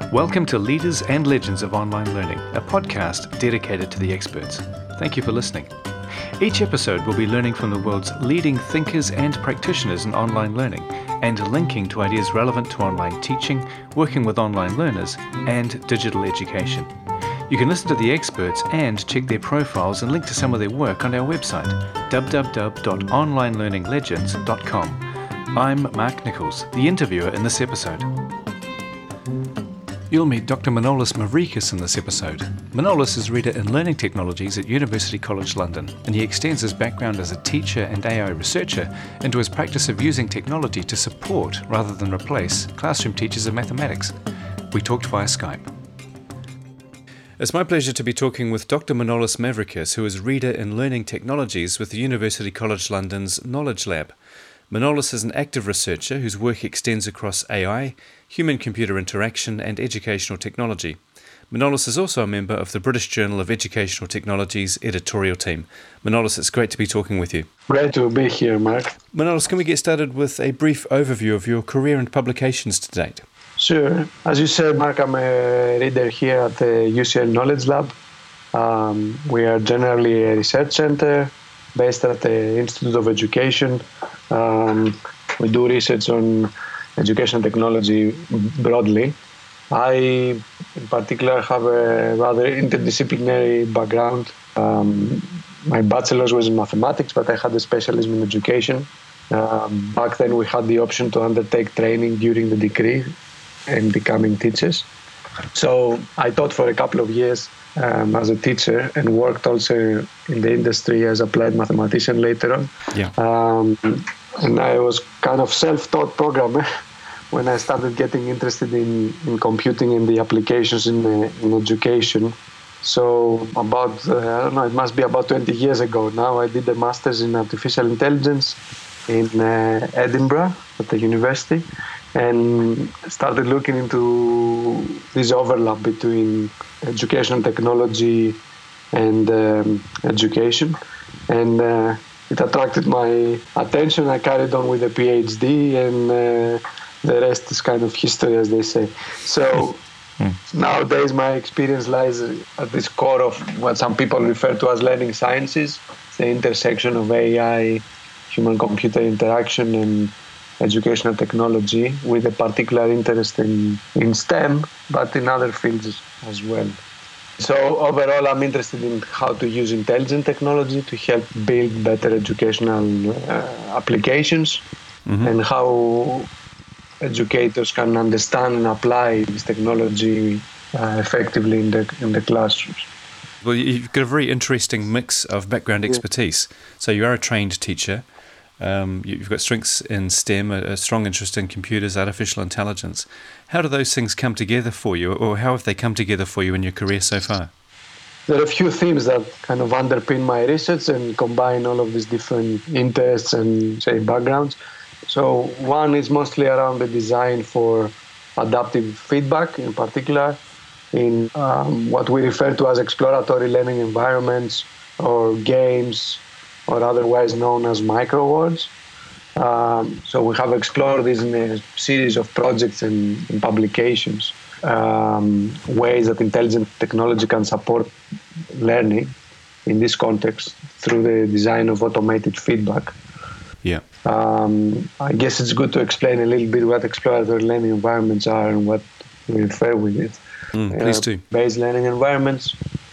Welcome to Leaders and Legends of Online Learning, a podcast dedicated to the experts. Thank you for listening. Each episode will be learning from the world's leading thinkers and practitioners in online learning and linking to ideas relevant to online teaching, working with online learners, and digital education. You can listen to the experts and check their profiles and link to some of their work on our website, www.onlinelearninglegends.com. I'm Mark Nichols, the interviewer in this episode. You'll meet Dr. Manolis Mavrikis in this episode. Manolis is Reader in Learning Technologies at University College London, and he extends his background as a teacher and AI researcher into his practice of using technology to support, rather than replace, classroom teachers of mathematics. We talked via Skype. It's my pleasure to be talking with Dr. Manolis Mavrikis, who is Reader in Learning Technologies with the University College London's Knowledge Lab. Manolis is an active researcher whose work extends across AI, human-computer interaction and educational technology. Manolis is also a member of the British Journal of Educational Technology's editorial team. Manolis, it's great to be talking with you. Great to be here, Mark. Manolis, can we get started with a brief overview of your career and publications to date? Sure. As you said, Mark, I'm a reader here at the UCL Knowledge Lab. We are generally a research center based at the Institute of Education. We do research on education technology broadly. I, in particular, have a rather interdisciplinary background. My bachelor's was in mathematics, but I had a specialism in education. Back then, we had the option to undertake training during the degree and becoming teachers. So I taught for a couple of years as a teacher and worked also in the industry as applied mathematician later on. Yeah. And I was kind of self-taught programmer when I started getting interested in computing and the applications in education. So it must be about 20 years ago now, I did a master's in artificial intelligence in Edinburgh at the university, and started looking into this overlap between educational technology and education. And it attracted my attention. I carried on with a PhD, and the rest is kind of history, as they say. So nowadays my experience lies at this core of what some people refer to as learning sciences, the intersection of AI, human-computer interaction, and educational technology, with a particular interest in STEM, but in other fields as well. So overall, I'm interested in how to use intelligent technology to help build better educational applications, and how educators can understand and apply this technology effectively in the classrooms. Well, you've got a very interesting mix of background expertise. So you are a trained teacher. You've got strengths in STEM, a strong interest in computers, artificial intelligence. How do those things come together for you, or how have they come together for you in your career so far? There are a few themes that kind of underpin my research and combine all of these different interests and, say, backgrounds. So one is mostly around the design for adaptive feedback, in particular, in what we refer to as exploratory learning environments or games, or otherwise known as microworlds. So we have explored this in a series of projects and publications, ways that intelligent technology can support learning in this context through the design of automated feedback. Yeah. I guess it's good to explain a little bit what exploratory learning environments are and what we refer with it. Please do. Based learning environments,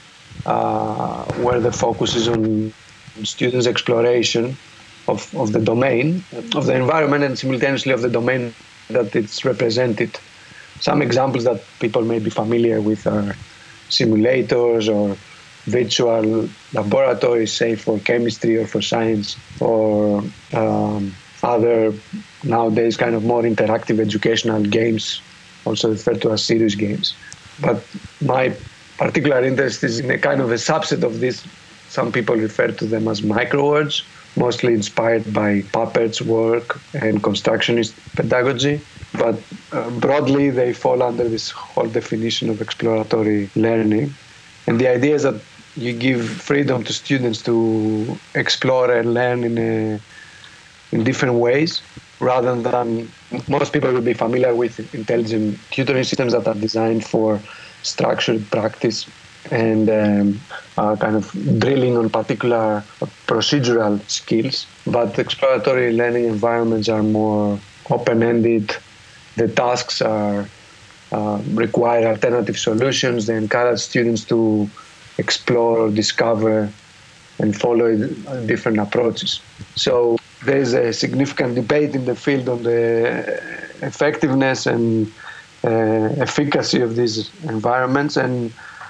where the focus is on students' exploration of the domain, of the environment, and simultaneously of the domain that it's represented. Some examples that people may be familiar with are simulators or virtual laboratories, say for chemistry or for science, or other nowadays kind of more interactive educational games, also referred to as serious games. But my particular interest is in a kind of a subset of this. Some people refer to them as microworlds, mostly inspired by Pappert's work and constructionist pedagogy. But broadly, they fall under this whole definition of exploratory learning. And the idea is that you give freedom to students to explore and learn in a in different ways, rather than most people will be familiar with intelligent tutoring systems that are designed for structured practice and kind of drilling on particular procedural skills. But exploratory learning environments are more open-ended. The tasks are require alternative solutions. They encourage students to explore, discover, and follow different approaches. So there is a significant debate in the field on the effectiveness and efficacy of these environments, and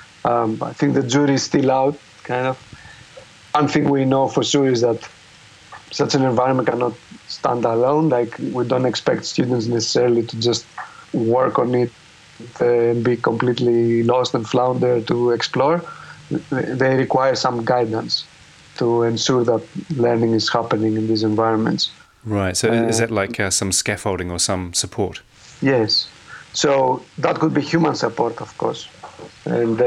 I think the jury is still out, kind of. One thing we know for sure is that such an environment cannot stand alone. Like, we don't expect students necessarily to just work on it and be completely lost and flounder to explore. They require some guidance to ensure that learning is happening in these environments. Right. So is that like some scaffolding or some support? Yes. So that could be human support, of course. And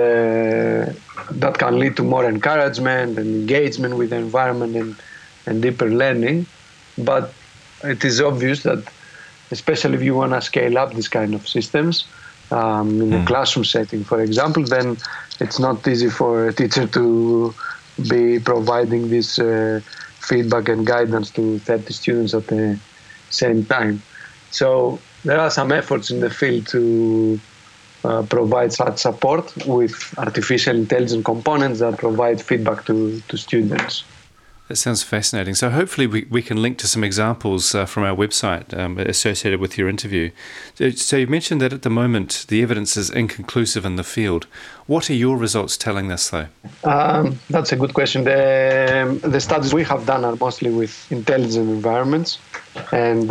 that can lead to more encouragement and engagement with the environment and deeper learning. But it is obvious that, especially if you want to scale up this kind of systems, in a classroom setting, for example, then it's not easy for a teacher to be providing this feedback and guidance to 30 students at the same time. So there are some efforts in the field to provide such support with artificial intelligence components that provide feedback to students. That sounds fascinating. So hopefully we can link to some examples from our website associated with your interview. So you mentioned that at the moment the evidence is inconclusive in the field. What are your results telling us, though? That's a good question. The studies we have done are mostly with intelligent environments, and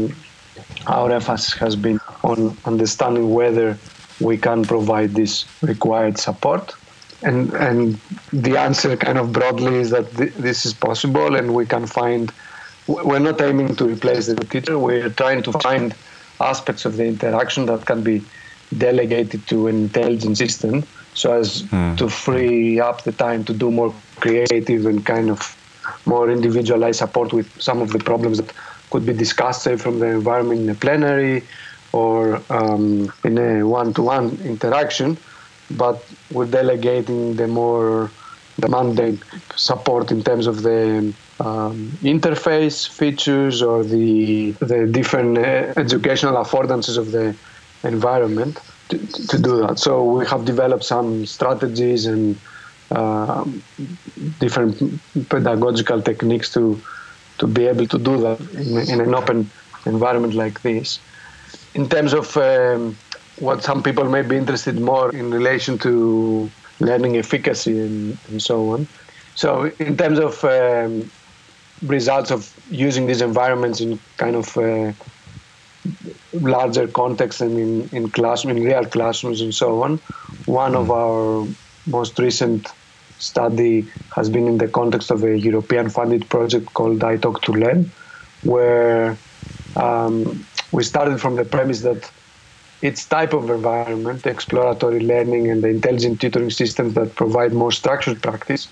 our emphasis has been on understanding whether we can provide this required support. And the answer kind of broadly is that this is possible, and we can find, we're not aiming to replace the teacher, we're trying to find aspects of the interaction that can be delegated to an intelligent system so as to free up the time to do more creative and kind of more individualized support with some of the problems that could be discussed, say, from the environment in a plenary or in a one-to-one interaction. But we're delegating the mundane support in terms of the interface features or the different educational affordances of the environment to do that. So we have developed some strategies and different pedagogical techniques to be able to do that in an open environment like this. In terms of what some people may be interested more in relation to learning efficacy and so on. So in terms of results of using these environments in kind of larger context and in real classrooms and so on, one of our most recent study has been in the context of a European funded project called iTalk2Learn, where we started from the premise that its type of environment, the exploratory learning and the intelligent tutoring systems that provide more structured practice,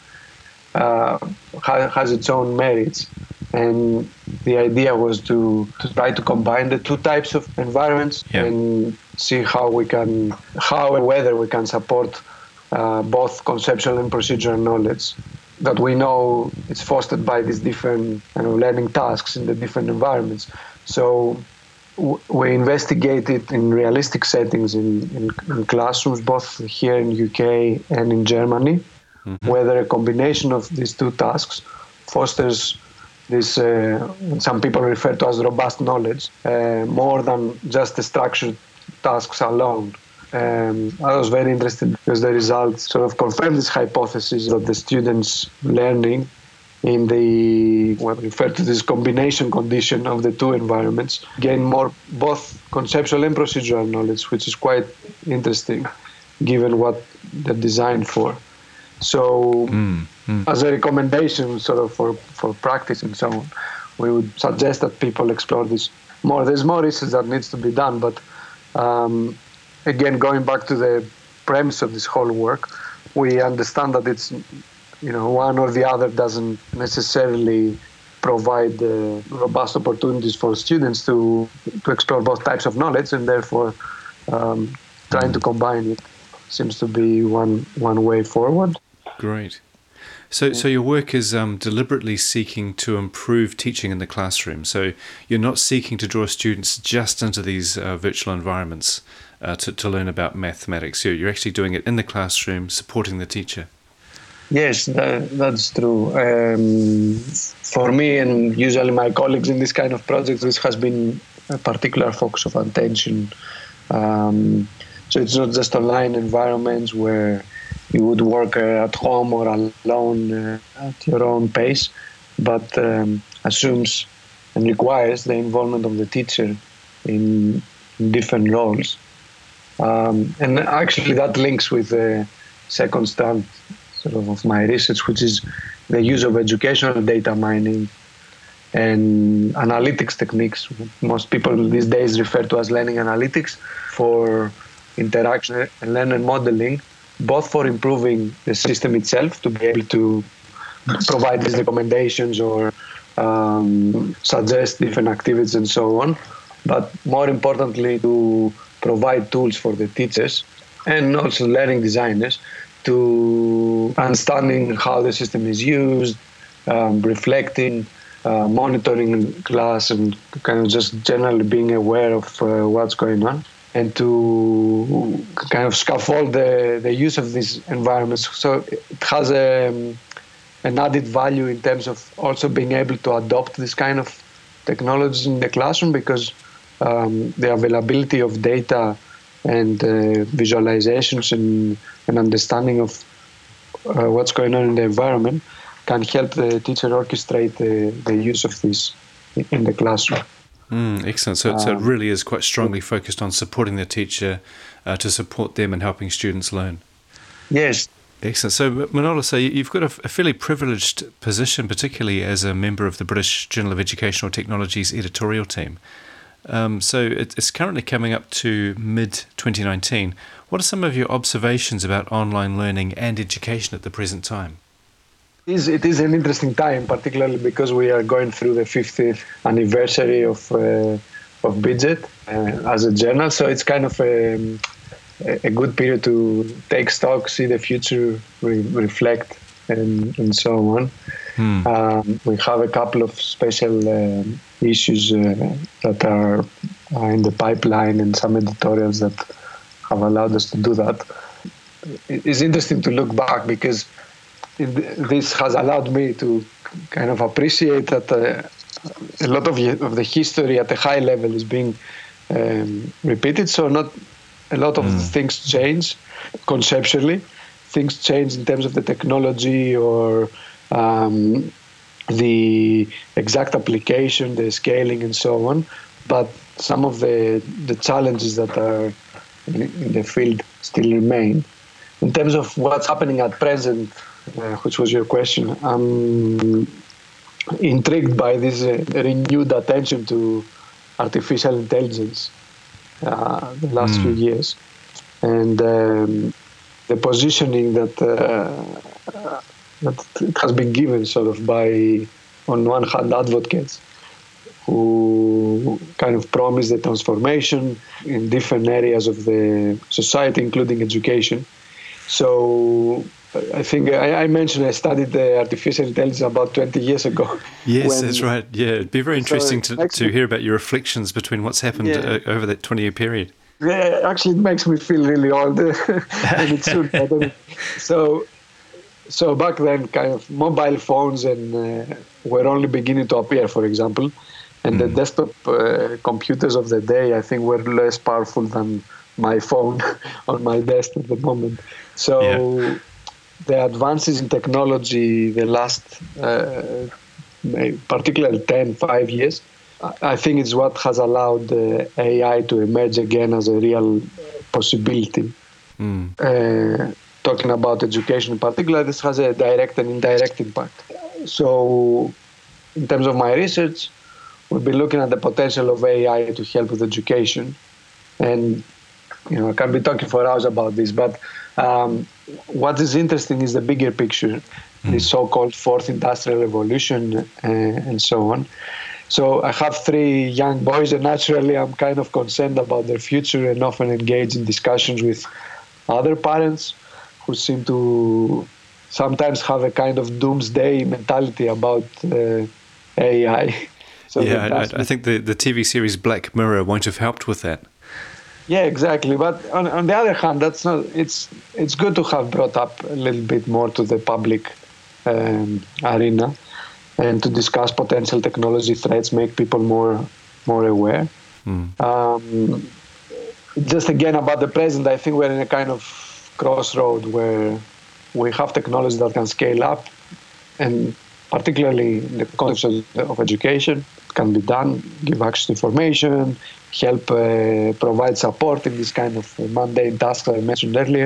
has its own merits. And the idea was to try to combine the two types of environments and see how and whether we can support both conceptual and procedural knowledge that we know is fostered by these different learning tasks in the different environments. So we investigated in realistic settings in classrooms, both here in UK and in Germany, whether a combination of these two tasks fosters this, some people refer to as robust knowledge, more than just the structured tasks alone. I was very interested because the results sort of confirmed this hypothesis that the students learning in the what we refer to this combination condition of the two environments gain more both conceptual and procedural knowledge, which is quite interesting given what they're designed for. So as a recommendation sort of for practice and so on, we would suggest that people explore this more. There's more research that needs to be done, but again, going back to the premise of this whole work, we understand that it's one or the other doesn't necessarily provide robust opportunities for students to explore both types of knowledge, and therefore trying to combine it seems to be one way forward. Great. So your work is deliberately seeking to improve teaching in the classroom. So you're not seeking to draw students just into these virtual environments to learn about mathematics. You're actually doing it in the classroom, supporting the teacher. Yes, that's true. For me and usually my colleagues in this kind of projects, this has been a particular focus of attention. So it's not just online environments where you would work at home or alone at your own pace, but assumes and requires the involvement of the teacher in different roles. And actually that links with the second strand of my research, which is the use of educational data mining and analytics techniques. Most people these days refer to as learning analytics for interaction and learner modeling, both for improving the system itself to be able to provide these recommendations or suggest different activities and so on, but more importantly to provide tools for the teachers and also learning designers to understanding how the system is used, reflecting, monitoring class, and kind of just generally being aware of what's going on, and to kind of scaffold the use of these environments. So it has an added value in terms of also being able to adopt this kind of technologies in the classroom, because the availability of data and visualizations and understanding of what's going on in the environment can help the teacher orchestrate the use of this in the classroom. Excellent. So it really is quite strongly focused on supporting the teacher to support them and helping students learn. Yes. Excellent. So Manolis, so you've got a fairly privileged position, particularly as a member of the British Journal of Educational Technology's editorial team. So it's currently coming up to mid-2019. What are some of your observations about online learning and education at the present time? It is an interesting time, particularly because we are going through the 50th anniversary of Bidget as a journal. So it's kind of a good period to take stock, see the future, reflect, and so on. We have a couple of special issues that are in the pipeline and some editorials that have allowed us to do that. It's interesting to look back because this has allowed me to kind of appreciate that a lot of the history at a high level is being repeated. So not a lot of things change conceptually. Things change in terms of the technology or the exact application, the scaling, and so on. But some of the challenges that are in the field still remain. In terms of what's happening at present, which was your question, I'm intrigued by this renewed attention to artificial intelligence the last few years, and the positioning that it has been given sort of by, on one hand, advocates who kind of promise the transformation in different areas of the society, including education. So I think I mentioned I studied artificial intelligence about 20 years ago. Yes, that's right. Yeah, it'd be very interesting to hear about your reflections between what's happened over that 20-year period. Yeah, actually, it makes me feel really old, and it's true. So back then, kind of mobile phones were only beginning to appear, for example, and the desktop computers of the day, I think, were less powerful than my phone on my desk at the moment. So the advances in technology the last, particularly 5 years, I think it's what has allowed AI to emerge again as a real possibility. Talking about education in particular, this has a direct and indirect impact. So in terms of my research, we've been looking at the potential of AI to help with education. And I can be talking for hours about this, but what is interesting is the bigger picture. the so-called fourth industrial revolution, and so on. So I have 3 young boys, and naturally I'm kind of concerned about their future and often engage in discussions with other parents who seem to sometimes have a kind of doomsday mentality about AI. So I think the TV series Black Mirror won't have helped with that. Yeah, exactly. But on the other hand, that's not. It's good to have brought up a little bit more to the public arena, and to discuss potential technology threats, make people more aware. Just again about the present, I think we're in a kind of crossroad where we have technology that can scale up, and particularly in the context of education, it can be done, give access to information, help provide support in this kind of mundane tasks that I mentioned earlier.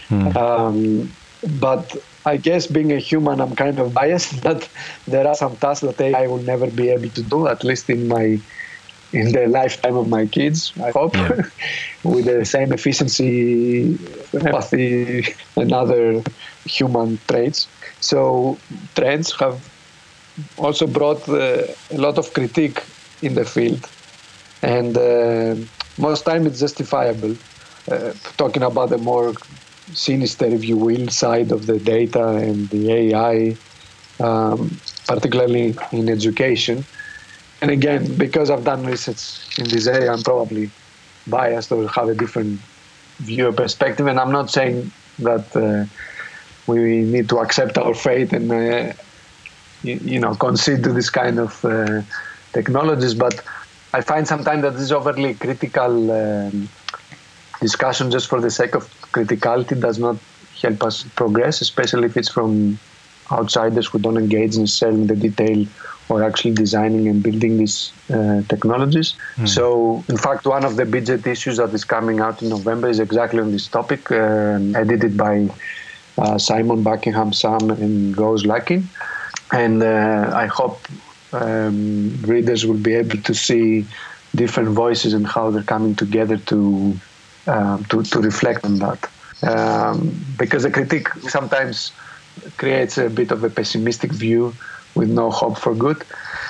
But I guess being a human, I'm kind of biased that there are some tasks that AI will never be able to do, at least in the lifetime of my kids, I hope, with the same efficiency, empathy, and other human traits. So trends have also brought a lot of critique in the field, and most time it's justifiable. Talking about the more sinister, if you will, side of the data and the AI, particularly in education. And again, because I've done research in this area, I'm probably biased or have a different view or perspective. And I'm not saying that we need to accept our fate and concede to this kind of technologies. But I find sometimes that this overly critical discussion just for the sake of criticality does not help us progress, especially if it's from outsiders who don't engage necessarily in the detail or actually designing and building these technologies. So, in fact, one of the budget issues that is coming out in November is exactly on this topic, edited by Simon Buckingham-Sam and Rose Luckin. And I hope readers will be able to see different voices and how they're coming together to reflect on that. Because the critique sometimes creates a bit of a pessimistic view with no hope for good.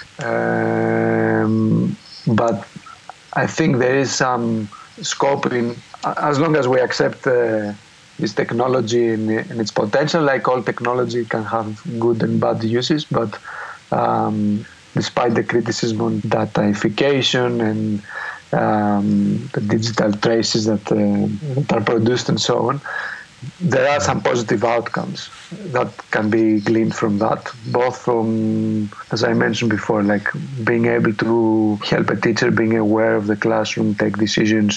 But I think there is some scope in, as long as we accept this technology and its potential, like all technology can have good and bad uses, but despite the criticism on dataification and the digital traces that are produced and so on, there are some positive outcomes that can be gleaned from that, both from, as I mentioned before, like being able to help a teacher being aware of the classroom, take decisions,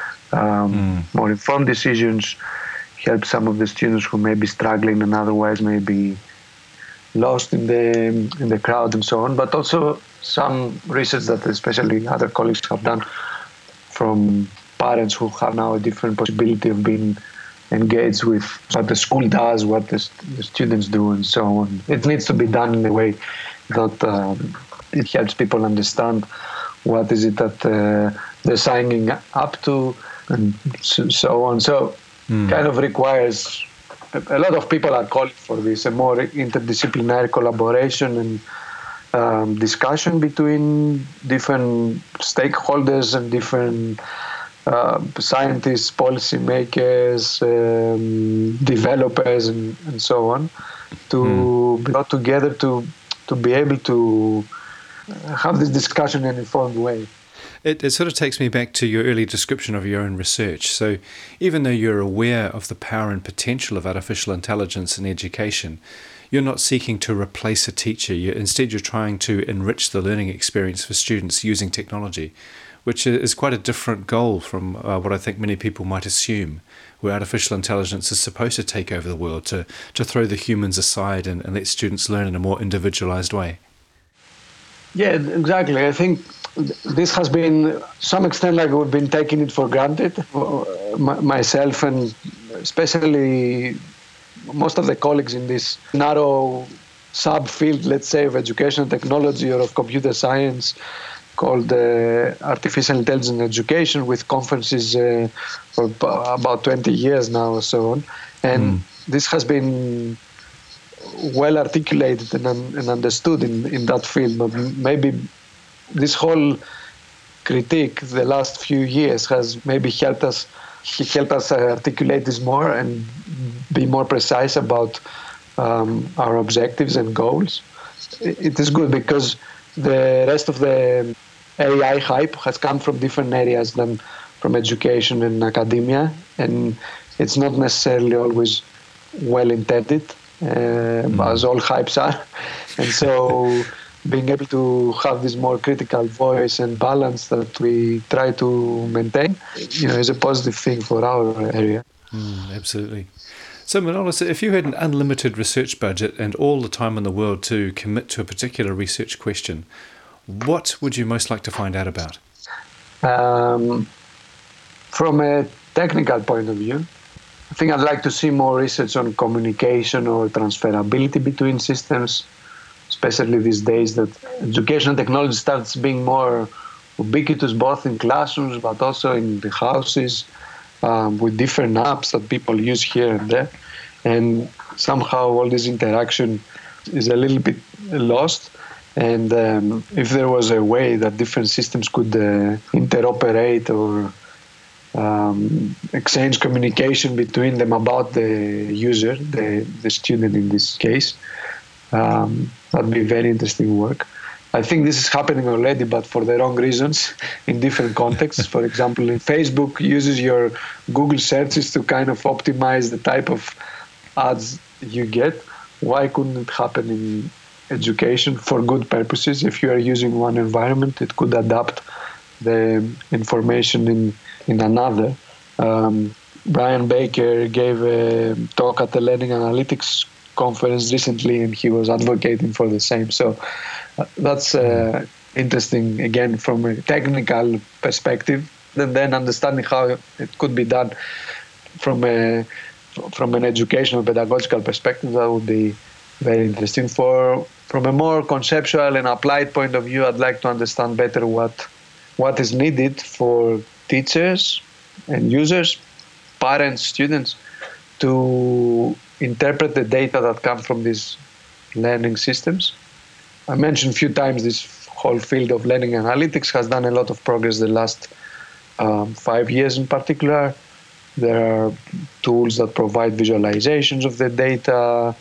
more informed decisions, help some of the students who may be struggling and otherwise may be lost in the crowd and so on, but also some research that especially other colleagues have done from parents who have now a different possibility of being engaged with what the school does, what the students do, and so on. It needs to be done in a way that it helps people understand what is it that they're signing up to, and so on. So kind of requires, a lot of people are calling for this, a more interdisciplinary collaboration and discussion between different stakeholders and different scientists, policymakers, developers, and so on, to be brought together to be able to have this discussion in an informed way. It sort of takes me back to your early description of your own research. So even though you're aware of the power and potential of artificial intelligence in education, you're not seeking to replace a teacher. Instead, you're trying to enrich the learning experience for students using technology, which is quite a different goal from what I think many people might assume, where artificial intelligence is supposed to take over the world, to throw the humans aside and let students learn in a more individualized way. Yeah, exactly. I think this has been, to some extent, like we've been taking it for granted, myself and especially most of the colleagues in this narrow subfield, let's say, of educational technology or of computer science, called Artificial Intelligence Education, with conferences for about 20 years now or so on. And this has been well articulated and understood in that field. But maybe this whole critique the last few years has maybe helped us articulate this more and be more precise about our objectives and goals. It is good because the rest of the AI hype has come from different areas than from education and academia, and it's not necessarily always well intended, as all hypes are. And so being able to have this more critical voice and balance that we try to maintain, is a positive thing for our area. Absolutely. So Manolis, if you had an unlimited research budget and all the time in the world to commit to a particular research question, what would you most like to find out about? From a technical point of view, I think I'd like to see more research on communication or transferability between systems, especially these days that educational technology starts being more ubiquitous, both in classrooms but also in the houses, with different apps that people use here and there. And somehow all this interaction is a little bit lost. And if there was a way that different systems could interoperate or exchange communication between them about the user, the student in this case, that'd be very interesting work. I think this is happening already, but for the wrong reasons in different contexts. For example, Facebook uses your Google searches to kind of optimize the type of ads you get. Why couldn't it happen in education for good purposes? If you are using one environment, it could adapt the information in another. Brian Baker gave a talk at the Learning Analytics conference recently, and he was advocating for the same. So that's interesting, again, from a technical perspective, and then understanding how it could be done from an educational, pedagogical perspective. That would be very interesting. From a more conceptual and applied point of view, I'd like to understand better what is needed for teachers and users, parents, students, to interpret the data that comes from these learning systems. I mentioned a few times this whole field of learning analytics has done a lot of progress the last 5 years in particular. There are tools that provide visualizations of the data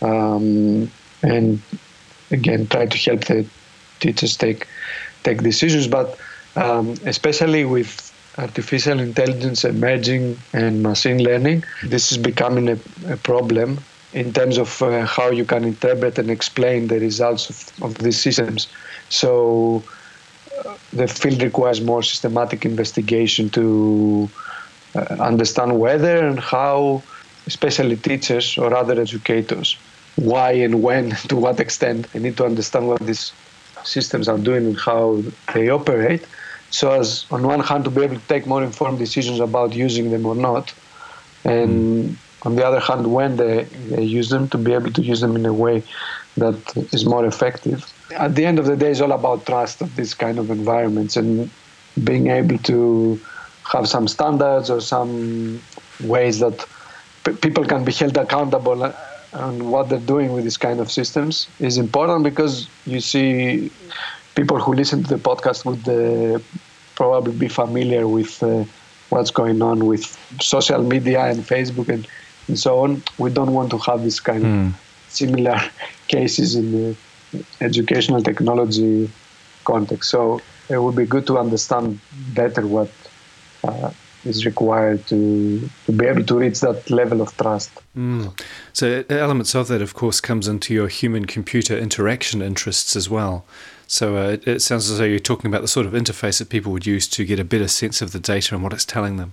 and, again, try to help the teachers take decisions. But especially with artificial intelligence emerging and machine learning, this is becoming a problem in terms of how you can interpret and explain the results of these systems. So the field requires more systematic investigation to understand whether and how, especially teachers or other educators, why and when, to what extent, they need to understand what these systems are doing and how they operate, so as, on one hand, to be able to take more informed decisions about using them or not, and on the other hand, when they use them, to be able to use them in a way that is more effective. At the end of the day, it's all about trust of these kind of environments and being able to have some standards or some ways that people can be held accountable on what they're doing with these kind of systems is important, because you see people who listen to the podcast would probably be familiar with what's going on with social media and Facebook and so on. We don't want to have this kind of similar cases in the educational technology context. So it would be good to understand better what is required to be able to reach that level of trust. So elements of that, of course, comes into your human-computer interaction interests as well. So it sounds as though you're talking about the sort of interface that people would use to get a better sense of the data and what it's telling them.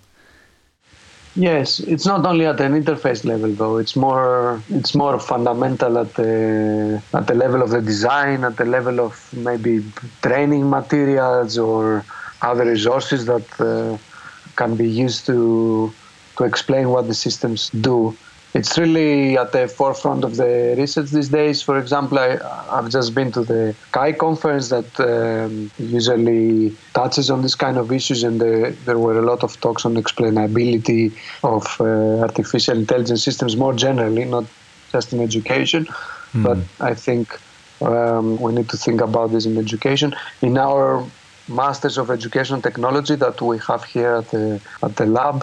Yes, it's not only at an interface level though. It's more fundamental at the level of the design, at the level of maybe training materials or other resources that can be used to explain what the systems do. It's really at the forefront of the research these days. For example, I've just been to the CHI conference that usually touches on this kind of issues, and there were a lot of talks on explainability of artificial intelligence systems more generally, not just in education. but I think we need to think about this in education. In our Masters of Education Technology that we have here at the lab,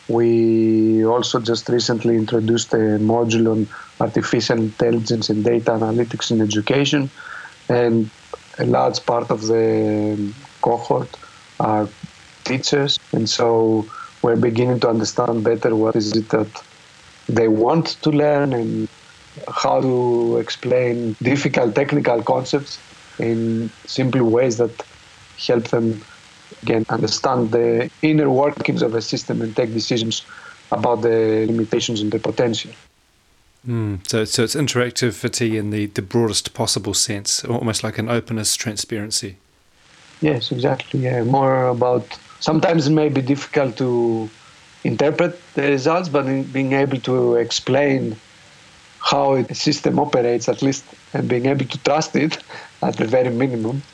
we also just recently introduced a module on artificial intelligence and data analytics in education, and a large part of the cohort are teachers, and so we're beginning to understand better what is it that they want to learn and how to explain difficult technical concepts in simple ways that help them, again, understand the inner workings of a system and take decisions about the limitations and the potential. So it's interactivity in the broadest possible sense, almost like an openness, transparency. Yes, exactly. Yeah, more about, sometimes it may be difficult to interpret the results, but being able to explain how a system operates, at least, and being able to trust it at the very minimum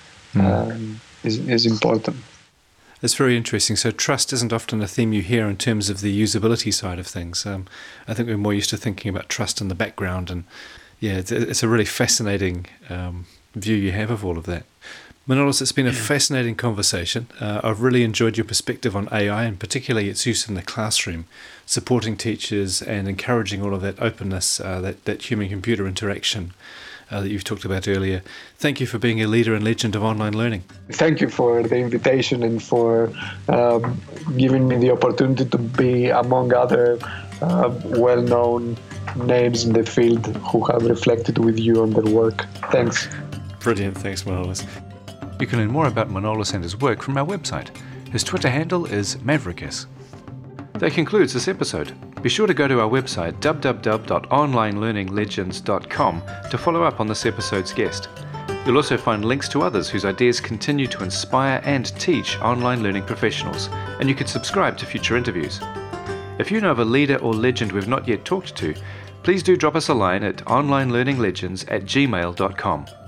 is important. It's very interesting. So trust isn't often a theme you hear in terms of the usability side of things. I think we're more used to thinking about trust in the background, and it's a really fascinating view you have of all of that. Manolis, it's been a fascinating conversation. I've really enjoyed your perspective on AI, and particularly its use in the classroom, supporting teachers and encouraging all of that openness, that human-computer interaction that you've talked about earlier. Thank you for being a leader and legend of online learning. Thank you for the invitation and for giving me the opportunity to be among other well-known names in the field who have reflected with you on their work. Thanks. Brilliant. Thanks, Manolis. You can learn more about Manolis and his work from our website. His Twitter handle is Mavrikis. That concludes this episode. Be sure to go to our website www.onlinelearninglegends.com to follow up on this episode's guest. You'll also find links to others whose ideas continue to inspire and teach online learning professionals, and you can subscribe to future interviews. If you know of a leader or legend we've not yet talked to, please do drop us a line at onlinelearninglegends@gmail.com.